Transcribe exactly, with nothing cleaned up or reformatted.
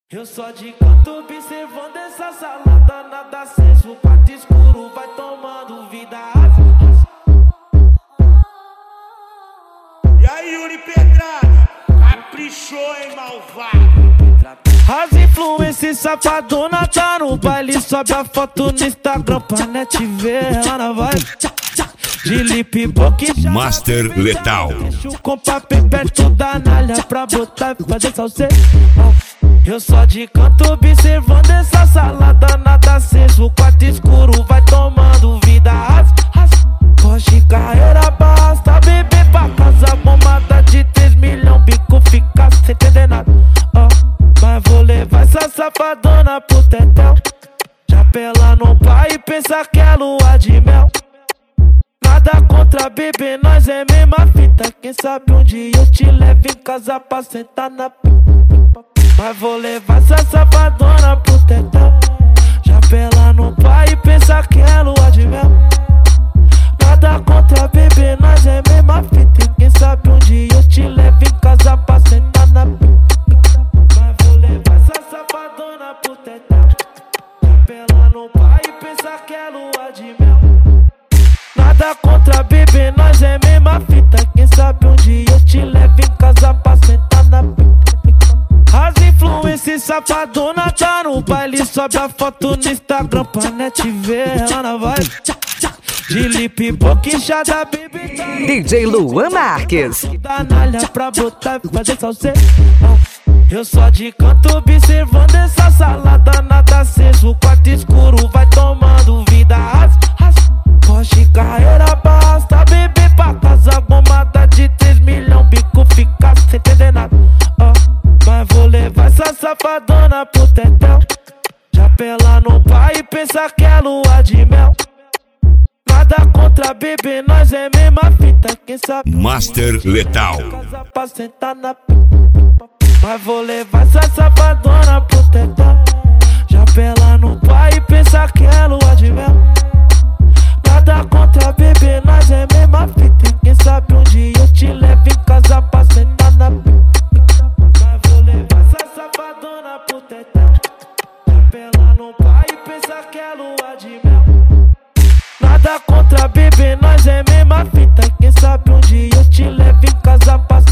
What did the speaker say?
Eu só de canto observando essa salada, nada aceso, quarto escuro, vai tomando vida. E aí, Yuri Pedrada, caprichou, hein, malvado? As influências safadona tá no baile, sobe a foto no Instagram pra net ver ela na vibe. De lip book Master Letal. Deixa o compa perto da nalha pra botar e fazer salseiro. Eu só de canto observando essa salada, nada aceso, quarto escuro, vai tomando vida. Porsche carreira basta, beber pra casa, bombada de três milhões, bico fica sem entender nada. Oh, mas vou levar essa safadona pro tetel. Já pela no pai e pensa que é lua de mel. Nada contra bebê, nós é mesma fita. Quem sabe um dia eu te levo em casa pra sentar na pipa. Mas vou levar essa safadona pro tetel. Já pela no pai e pensa que é lua de mel. Nada contra bebê, nós é mesma fita. Quem sabe um dia eu te levo em casa pra sentar na pipa. Mas vou levar essa safadona pro tetel. Já pela no pai e pensa que é lua de mel. Nada contra bebê, nós é mesma fita. Quem sabe um dia eu te levo em casa pra sentar na pipa. As influências safadona tá no baile, sobe a foto no Instagram pra net ver ela na vibe. De lip boquinchada, baby tá D J Luan Marques. da nalha pra botar e fazer salseiro. Eu só de canto observando essa salada, nada aceso, quarto escuro, vai tomando vida. Porsche carreira basta, beber pra casa, bombada de três milhões, bico fica sem entender nada. Oh, mas vou levar essa safadona pro tetel. Já pela no pai e pensa que é lua de mel. Nada contra bebê, nós é mesma fita. Quem sabe Master Letal. casa pra sentar na pipa. Mas vou levar essa safadona pro tetel. Já pela no pai e pensa que é lua de mel. Nada contra bebê, nós é mesma fita. Quem sabe um dia eu te levo em casa pra sentar na pipa. Mas vou levar essa safadona pro tetel. Já pela no pai e pensa que é lua de mel. Nada contra bebê, nós é mesma fita. Quem sabe um dia eu te levo em casa pra